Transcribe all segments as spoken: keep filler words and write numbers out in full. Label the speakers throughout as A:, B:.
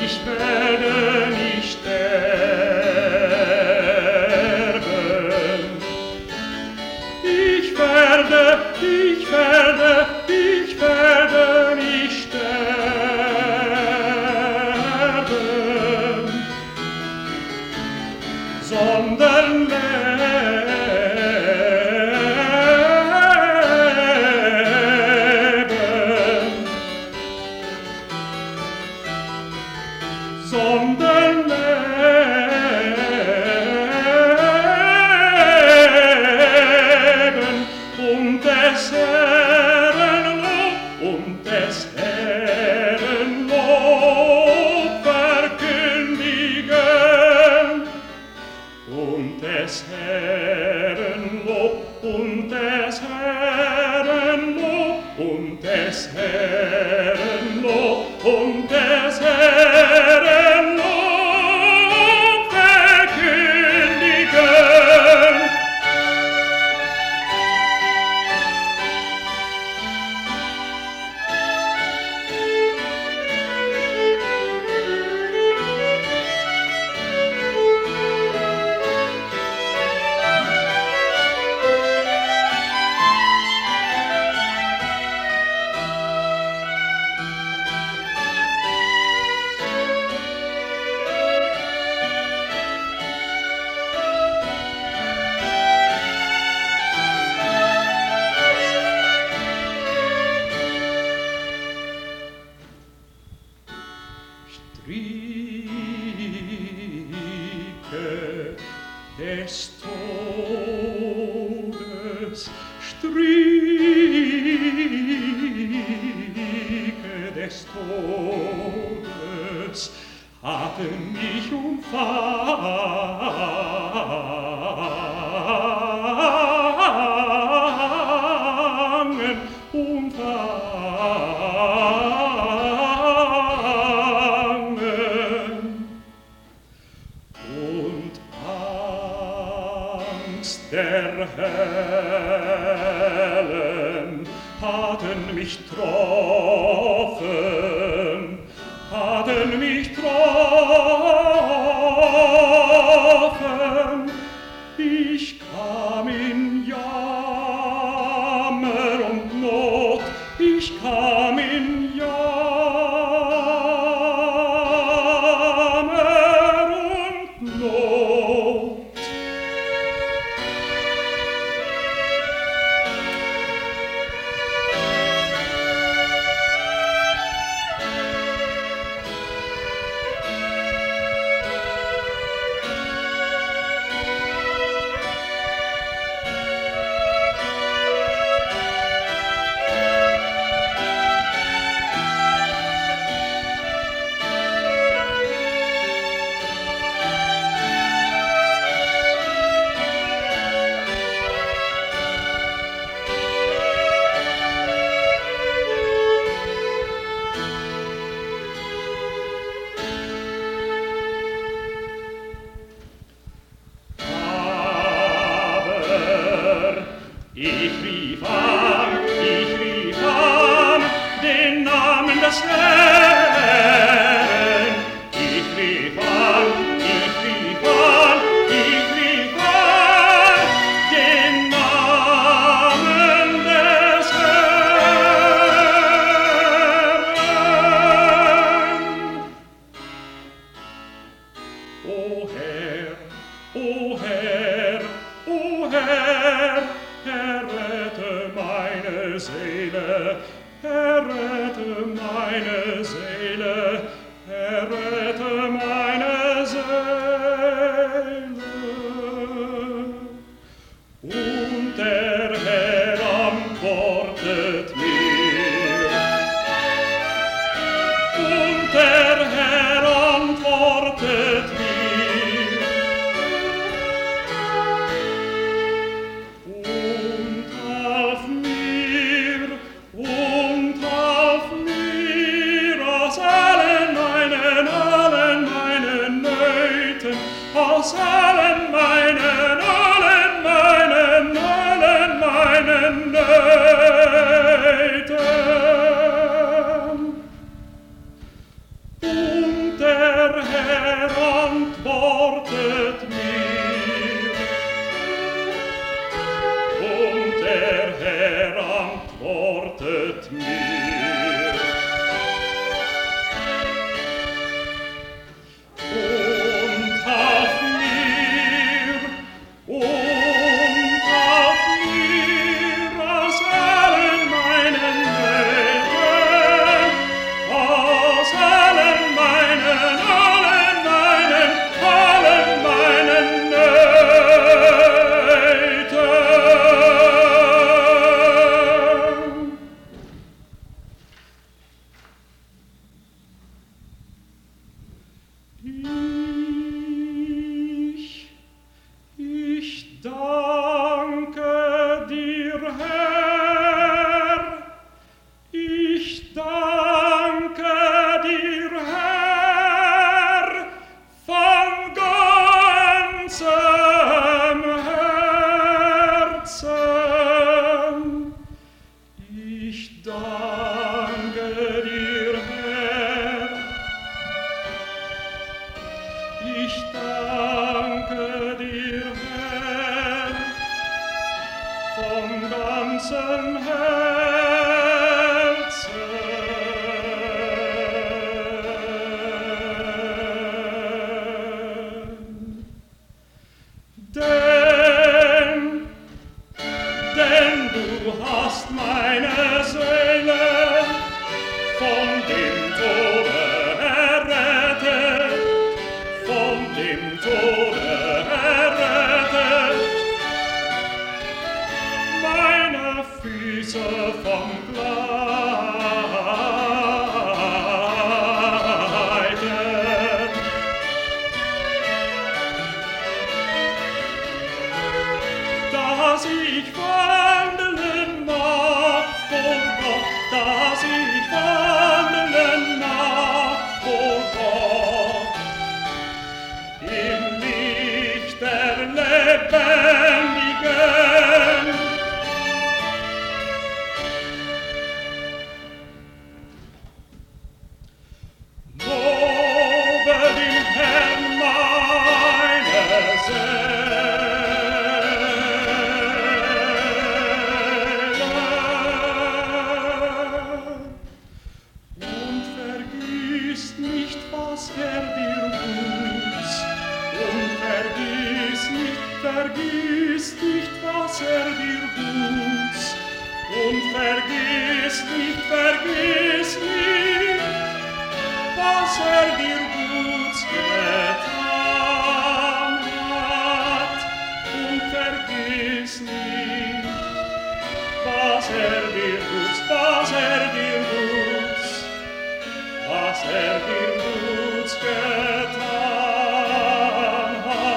A: ich werde nicht sterben. Ich werde, ich werde, ich werde nicht sterben, sondern leben, sondern leben und des Herrn Lob, und des Herrn Lob verkündigen, und des Herrn Lob, und des Herrn Lob, und des Herrn Lob, und des Herrn Lob verkündigen. Stricke des Todes, Stricke des Todes haben mich umfangen, umfangen. Und Angst der Hellen hatten mich troffen, hatten mich troffen. Ich kam in Jammer und Not, ich kam in Jammer und Not. Ich rief an, ich rief an den Namen des Herrn. Ich rief an, ich rief an, ich rief an den Namen des Herrn. O Herr, o Herr, o Herr, errette meine Seele, errette meine Seele, errette meine Seele. Und der Herr antwortet mir, und der Herr antwortet mir, aus allen meinen, allen meinen, allen meinen Nöten. Und der gefällt mir. Und auf mir, und auf mir aus allen meinen Nöten, aus allen meinen, allen meinen, allen meinen Nöten. Ich, ich danke dir, Herr, ich danke dir, Herr, von ganzem Herzen. Ich danke dir, Herr, ich danke dir, Herr, von ganzem Herzen. Denn, denn du hast meine Seele von dem Tode errettet, von dem Tode errettet, meine Füße vom Gleiten. Dass ich wandeln mag vor Gott, dass ich wandeln mag vor Gott, im Licht der Lebendigen. Lobe den Herrn meine Seele und vergiss nicht, was er dir tut. Und vergiss nicht, vergiss nicht, was er dir tut. Und vergiss nicht, vergiss nicht, was er dir gut getan hat. Und vergiss nicht, was er dir gut, was er dir gut, was er dir gut getan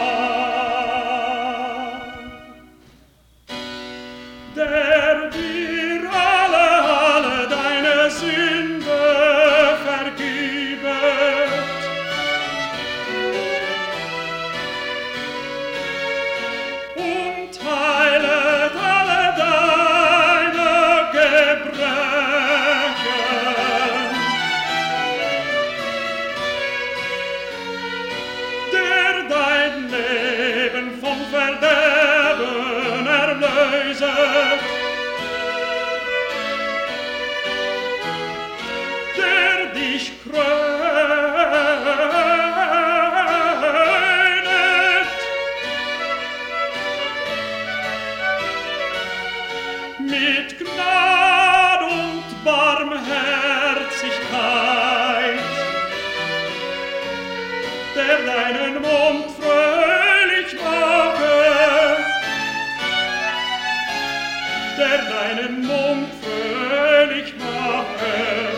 A: hat. Der dir alle, alle deine Sünde vergibet und heilet alle deine Gebrechen, der dein Leben vom Verderben erlöset, der dich krönet mit Gnad und Barmherzigkeit, der deinen Mund fröhlich mache, der deinen Mund fröhlich mache.